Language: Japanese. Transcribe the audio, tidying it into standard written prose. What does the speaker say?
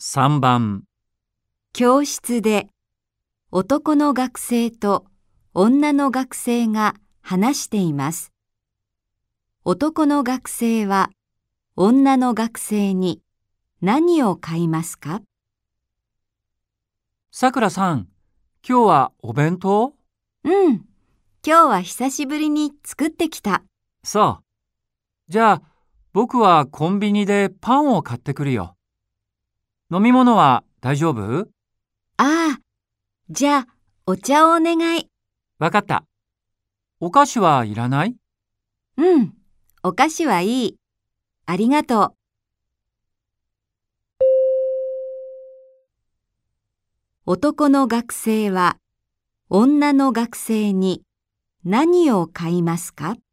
3番、 教室で男の学生と女の学生が話しています。男の学生は女の学生に何を買いますか？ さくらさん、今日はお弁当？ うん、今日は久しぶりに作ってきた。 そう。じゃあ、僕はコンビニでパンを買ってくるよ。飲み物は大丈夫？ ああ、じゃあお茶をお願い。 わかった。お菓子はいらない？ うん、お菓子はいい。ありがとう。男の学生は女の学生に何を買いますか？